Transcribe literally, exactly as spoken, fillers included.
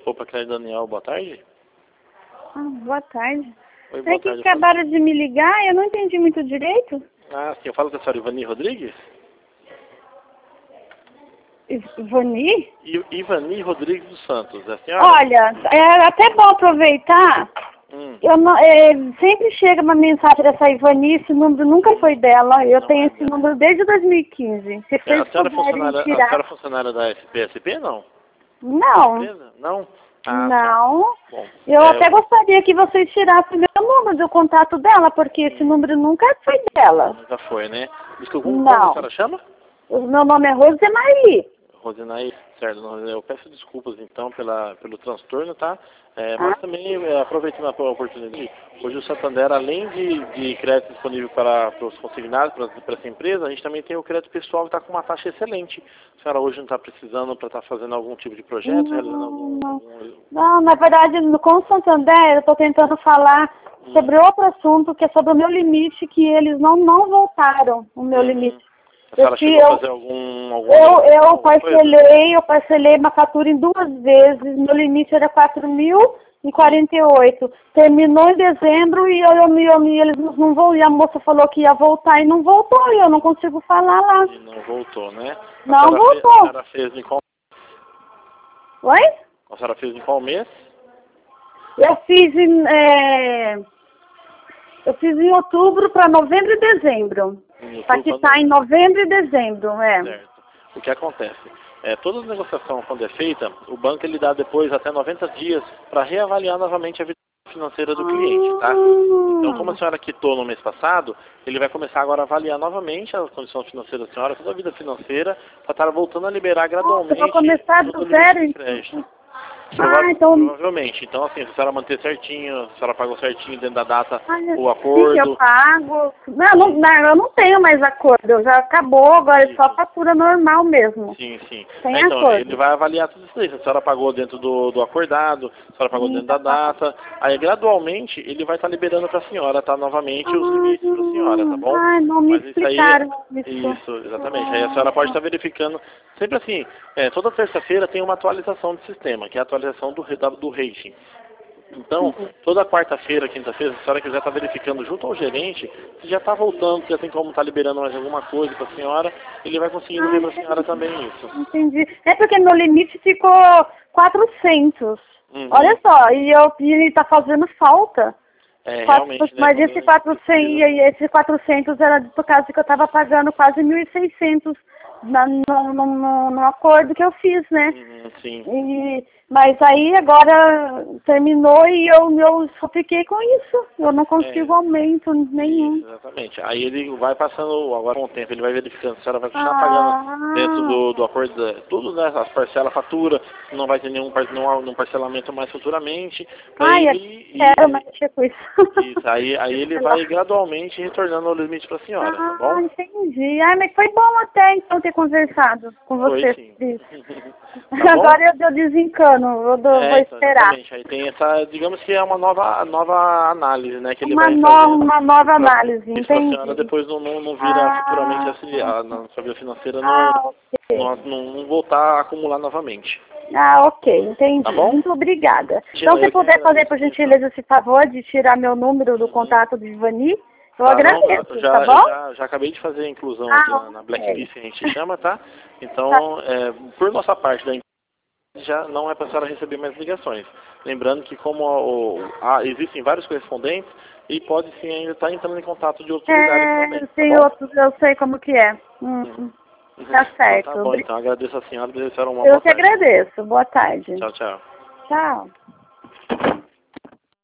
Opa, Cléia Daniel, boa tarde. Ah, boa tarde. Oi, boa É que tarde. acabaram de me ligar, eu não entendi muito direito. Ah, sim, eu falo com a senhora Ivani Rodrigues? Ivani? I Ivani Rodrigues dos Santos, é a senhora? Olha, é até bom aproveitar. Hum. Eu não, é, sempre chega uma mensagem dessa Ivani, esse número nunca foi dela. Eu Não tenho é esse dela. número desde dois mil e quinze. Se É, vocês a senhora é puderem funcionária, a tirar... senhora é funcionária da S P S P, não? Não, Empresa? Não? Ah, não. tá. Bom, Eu é, até gostaria que vocês tirassem o meu número do contato dela, porque esse número nunca foi dela. nunca foi, né? Desculpa, como, como a Não. senhora chama? O meu nome é Rosemarie. Rosinaí, certo, não, eu peço desculpas então pela, pelo transtorno, tá? É, mas Ah, também, é, aproveitando a oportunidade, hoje o Santander, além de, de crédito disponível para, para os consignados, para, para essa empresa, a gente também tem o crédito pessoal que está com uma taxa excelente. A senhora hoje não está precisando para estar fazendo algum tipo de projeto, realizando algum... não, algum... não, na verdade, no- com o Santander, eu estou tentando falar Hum. sobre outro assunto, que é sobre o meu limite, que eles não, não voltaram o meu Uhum. limite. A senhora Eu, se chegou a eu, fazer algum... algum eu, alguma eu coisa? parcelei, eu parcelei uma fatura em duas vezes, meu limite era quatro mil e quarenta e oito. Terminou em dezembro e eu, eu, eu, eles não vão, e a moça falou que ia voltar e não voltou, e eu não consigo falar lá. E não voltou, né? A Não senhora fez, a voltou. senhora fez em qual... Oi? A senhora fez em qual mês? Eu fiz em, é, eu fiz em outubro para novembro e dezembro. Em Para outubro, quitar em novembro e dezembro, é. certo. O que acontece? É, toda a negociação, quando é feita, o banco ele dá depois até noventa dias para reavaliar novamente a vida financeira do cliente, tá? Então, como a senhora quitou no mês passado, ele vai começar agora a avaliar novamente a condição financeira da senhora, toda a vida financeira, para estar voltando a liberar gradualmente Eu vou começar todo o do limite zero, de então. crédito. Ah, Prova- então... provavelmente. Então, assim, se a senhora manter certinho, se a senhora pagou certinho dentro da data Olha, o sim, eu acordo. pago. Não, não, não, eu não tenho mais acordo. Já acabou, agora é só Isso. fatura normal mesmo. Sim, sim. Sem É, então, acordo. ele vai avaliar tudo isso aí. Se a senhora pagou dentro do, do acordado, se a senhora pagou Sim, dentro da tá. data, aí gradualmente ele vai estar liberando para a senhora, tá? Novamente os limites para a senhora, tá bom? Ai, não me Mas isso aí, explicaram isso. isso, exatamente. Aí a senhora pode estar verificando, sempre assim, é, toda terça-feira tem uma atualização do sistema, que é a atualização do, da- do rating. Então, toda quarta-feira, quinta-feira, se a senhora quiser estar verificando junto ao gerente, se já está voltando, se já tem como estar liberando mais alguma coisa para a senhora, ele vai conseguindo ver para a senhora também isso. Entendi. É porque meu limite ficou quatrocentos. Uhum. Olha só, e eu e ele tá fazendo falta. É, Quatro- realmente, né? mas quando a esse gente quatrocentos, precisa. e esse quatrocentos era por causa que eu estava pagando quase mil e seiscentos na, no, no, no, no acordo que eu fiz, né? Uhum, sim. E, mas aí agora terminou e eu, eu só fiquei com isso. Eu não consigo É, aumento nenhum. isso, exatamente. Aí ele vai passando, agora com o tempo, ele vai verificando se a senhora vai continuar Ah, pagando dentro do, do acordo, da- tudo, né? As parcelas, fatura, não vai ter nenhum, par- nenhum, nenhum parcelamento mais futuramente. ai, eu Aí, quero e, mexer com isso. isso, aí, aí ele vai gradualmente retornando ao limite para a senhora, tá Ah, bom? entendi. Ah, mas foi bom até então ter conversado com Foi você sim. sobre isso. Tá bom? Agora eu, eu desencano, eu dou- vou É, então, esperar. exatamente. Aí tem essa, digamos que é uma nova, nova análise, né, que ele Uma, vai no, fazendo. uma nova análise, Isso para a senhora entendi. depois não, não, não vira futuramente Ah, assim, a, na sua vida financeira não, ah, ok. não, não, não voltar a acumular novamente. Ah, ok, entendi. Tá bom? Muito obrigada. Imagina, Então, se eu que puder fazer, agradeço, por então. gentileza, esse favor de tirar meu número do contato do Ivani, eu Tá, não, agradeço, já, tá eu bom? já, já acabei de fazer a inclusão aqui Ah, na, na ok. Blacklist, a gente chama, tá? Tá. Então, é, por nossa parte da já não é para a senhora receber mais ligações. Lembrando que como o, há- existem vários correspondentes e pode sim ainda estar entrando em contato de outros lugares É, também, tá tem bom? outros, eu sei como que é. Hum, Uhum. tá Então tá certo. bom, então agradeço a senhora e desejo a senhora uma Eu boa que tarde. agradeço. Boa tarde. Tchau, tchau. Tchau.